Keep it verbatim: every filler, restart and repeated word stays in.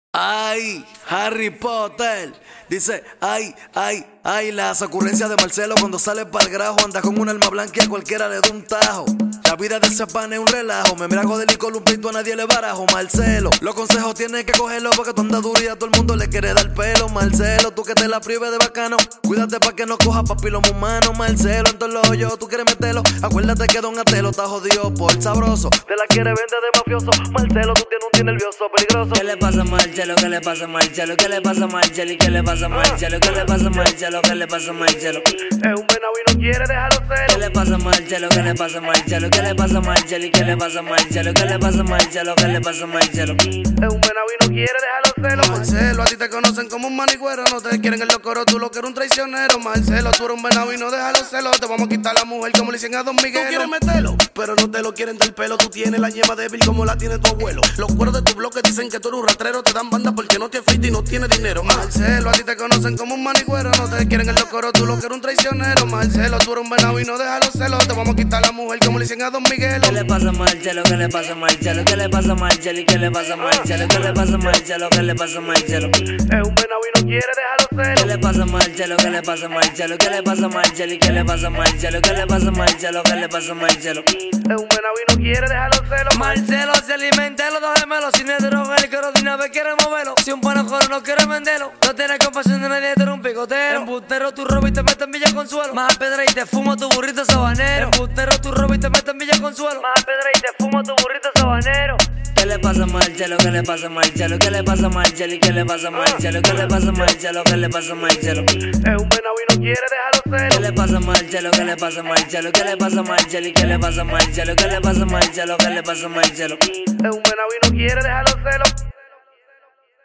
Ay, Harry Potter. Dice, ay, ay, ay, las ocurrencias de Marcelo cuando sale para el grajo. Anda con un alma blanca y a cualquiera le da un tajo. La vida de ese pan es un relajo. Me mirago del columpito, a nadie le barajo. Marcelo, los consejos tienes que cogerlo porque tú andas duro y a todo el mundo le quiere dar pelo. Marcelo, tú que te la prives de bacano, cuídate pa' que no coja papiloma humano. Marcelo, en todos los hoyos tú quieres meterlo. Acuérdate que Don Atelo está jodido por sabroso. Te la quiere vender de mafioso. Marcelo, tú tienes un tío nervioso, peligroso. ¿Qué le pasa a Marcelo? ¿Qué le pasa a Marcelo? ¿Qué le pasa a Marcelo? ¿Qué le pasa a Marcelo? ¿Qué le pasa a Marcelo? ¿Qué le pasa a Marcelo? Es un venado y no quiere dejarlo cero. ¿Qué le pasa a Marcelo? ¿Qué le pasa a Marcelo? ¿Qué le pasa a Marcelo? ¿Qué le pasa a Marcelo? ¿Qué le pasa a Marcelo? ¿Qué le pasa a Marcelo? Es un venado y no quiere dejarlo cero. Marcelo, a ti te conocen como un manigüero. No te quieren el locoro, tú lo que eres un traicionero. Marcelo, tú eres un venado y no dejas los celos. Te vamos a quitar la mujer como le dicen a Don Miguel. Tú quieres meterlo, pero no te lo quieren del pelo. Tú tienes la yema débil como la tiene tu abuelo. Los cueros de tu bloque dicen que tú eres un rastrero. Te dan banda porque no te afeitas y no tienes dinero. Marcelo, a ti te conocen como un manigüero. No te quieren el locoro, tú lo que eres un traicionero. Marcelo, tú eres un venado y no dejas los celos. Te vamos a quitar la mujer como le dicen a Don Miguel. ¿Qué le pasa a Marcelo? ¿Qué le pasa a Marcelo? ¿Qué le pasa a Marcelo? ¿Qué le pasa a Marcelo? ¿Qué le pasa a Marcelo? ¿Qué le pasa a Marcelo? Es un venado y no quiere dejarlo cero. ¿Qué le pasa a Marcelo? ¿Qué le pasa a Marcelo? ¿Qué le pasa a Marcelo? ¿Qué le pasa a Marcelo? ¿Qué le pasa a Marcelo? ¿Qué le pasa a Marcelo? Es un venado y no quiere dejarlo cero. Marcelo se alimenta de los dos gemelos. Si no es droga, el coro de una vez quiere moverlo. Si un panajoro no quiere venderlo, no tienes compasión de nadie, tú eres un picotero. Embustero, tu robo y te metes en Villa Consuelo. Más pedra y te fumo tu burrito sabanero. Embustero, tu robo y te metes en Villa Consuelo. Más pedra y te fumo tu burrito sabanero. ¿Qué le pasa a Marcelo? ¿Qué le pasa a Marcelo? ¿Qué le pasa a Marcelo? ¿Qué le pasa a Marcelo? ¿Qué le pasa a Marcelo? ¿Qué le pasa a Marcelo? Es un venado y no quiere dejarlo cero. ¿Qué le pasa a Marcelo? ¿Qué le pasa a Marcelo? ¿Qué le pasa a Marcelo? ¿Qué le pasa a Marcelo? ¿Qué le pasa a Marcelo? ¿Qué le pasa a Marcelo? Es un venado y no quiere dejarlo cero.